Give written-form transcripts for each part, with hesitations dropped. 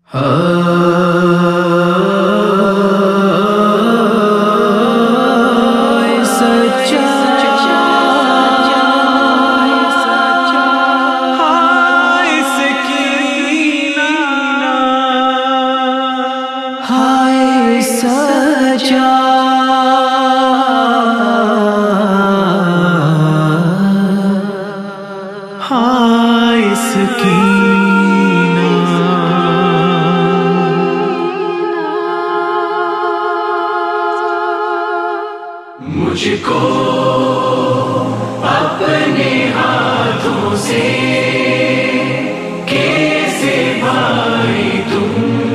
مجھ کو اپنے ہاتھوں سے کیسے بھائی تم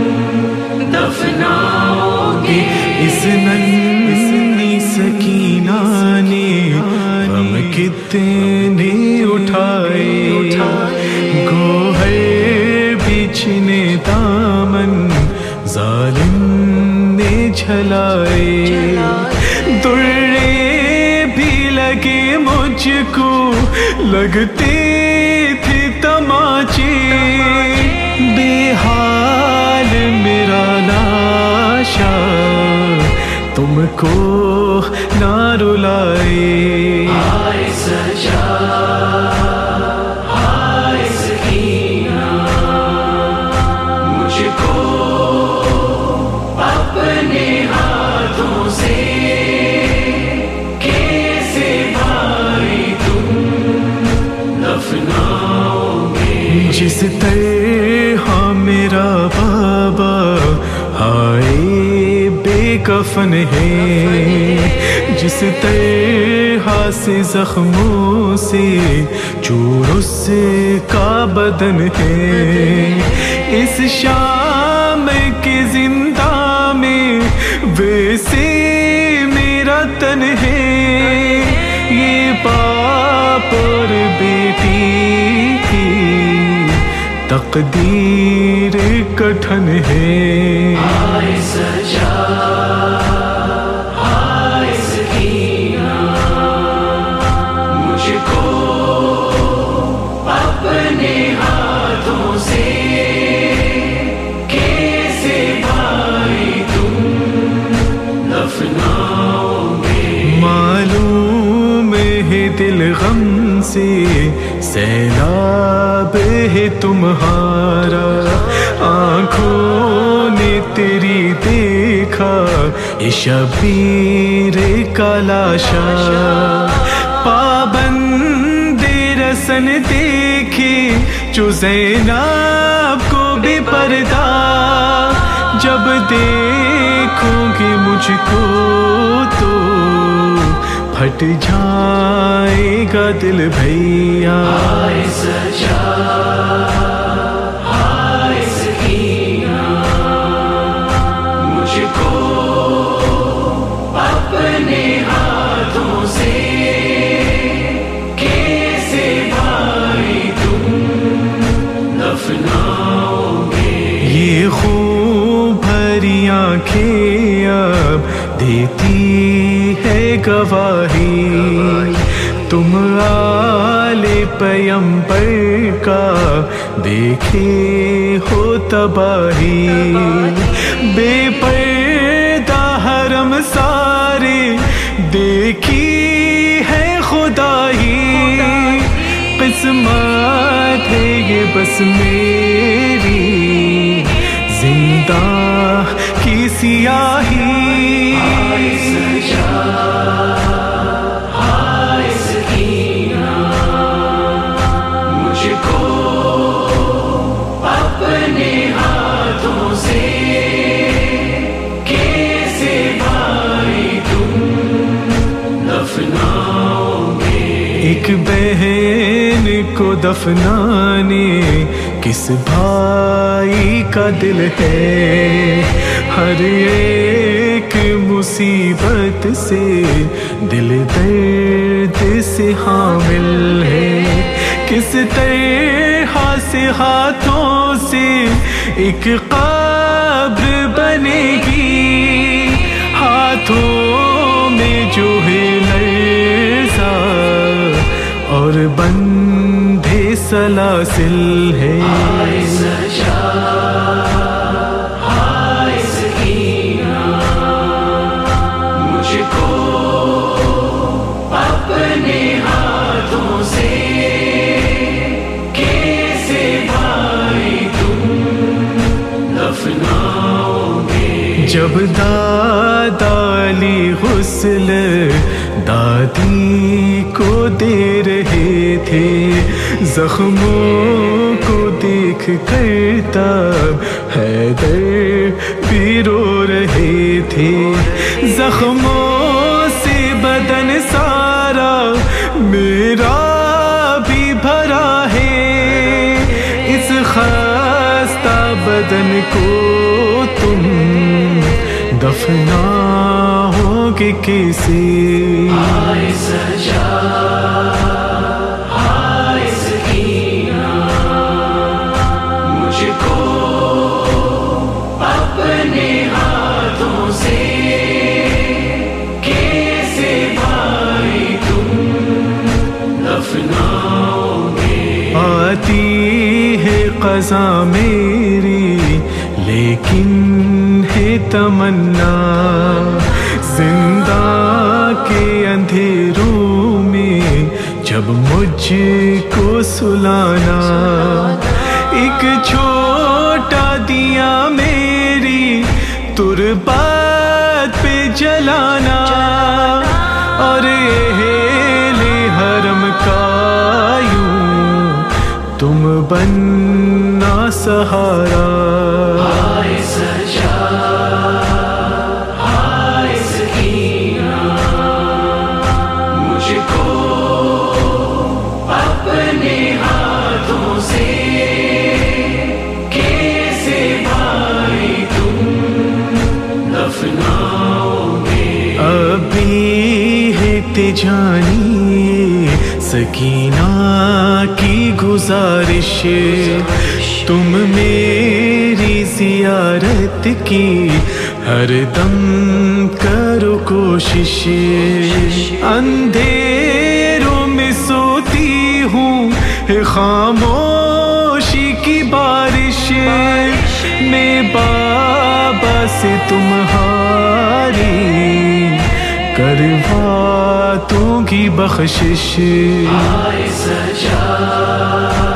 دفناؤ گے؟ اس ننھی سکینہ نے غم کتنے اٹھائے، گوہر بچھنے دامن ظالم نے جھلائے، درے بھی لگے مجھ کو لگتے تھے تماچے، بے حال میرا لاشا تم کو نہ رلائے۔ ہائے سجا ہائے سکینہ، مجھ کو اپنے ہاتھوں سے کیسے بھائی تم دفناؤ گے؟ جس طرح میرا بابا ہائے بے کفن ہے، جس طرح سے زخموں سے چور اس کا بدن ہے، اس شام کے زندہ میں ویسے میرا تن ہے، یہ باپ اور بیٹی کی تقدیر کٹھن ہے۔ ہائے سجا ہائے سکینہ، مجھ کو اپنے ہاتھوں سے کیسے بھائی تم دفناؤ گے؟ معلوم ہے دل غم سے سیلاب ہے تمہارا، آنکھوں نے تیری دیکھا یہ شبیر کا لاشا، پابند رسن دیکھے جو زینب کو بھی پردہ، جب دیکھو گے مجھ کو تو پھٹ جائے گا دل بھیا۔ ہائے سجا ہائے سکینہ، مجھ کو اپنے ہاتھوں سے کیسے بھائی تم دفناؤ گے؟ یہ خون بھری آنکھیں اب دیتی ہے گواہی، تم آل پیمبر کا دیکھے ہو تباہی، بے پردہ حرم سارے دیکھی ہے خدائی، قسمت ہے یہ بس میری زندہ کی سیاہی۔ ہائے سجا ہائے سکینہ، مجھ کو اپنے ہاتھوں سے کیسے بھائی تم دفناؤ گے؟ ایک بہن کو دفنانے کس بھائی کا دل ہے، ہر ایک مصیبت سے دل درد سے حامل ہے، کس طرح سے ہاتھوں سے ایک قبر بنے گی، ہاتھوں میں جو ہے لرزہ اور بندھے سلاسل ہے۔ ہائے سجا جب دادا علی غسل دادی کو دے رہے تھے، زخموں کو دیکھ کر تب حیدر بھی رو رہے تھے، زخموں سے بدن سارا میرا بھی بھرا ہے، اس خستہ بدن کو تم دفناؤ گے کیسے؟ ہائے سجا ہائے سکینہ، مجھ کو اپنے ہاتھوں سے کیسے بھائی تم دفناؤ گے؟ آتی ہے قضا میری لیکن ہے تمنا، زندہ کے اندھیروں میں جب مجھ کو سلانا، ایک چھوٹا دیا میری تربت پہ جلانا، اور اہل حرم کا یوں تم بننا سہارا۔ ہائے سجا ہائے سکینہ، مجھ کو اپنے ہاتھوں سے کیسے بھائی تم دفناؤ گے؟ ابھی ہے تجانی سکینہ کی گزارش، تم میری زیارت کی ہر دم کرو کوشش، اندھیروں میں سوتی ہوں خاموشی کی بارش میں، بابا سے تمہاری کروا دوں گی بخشش۔ ہائے سجا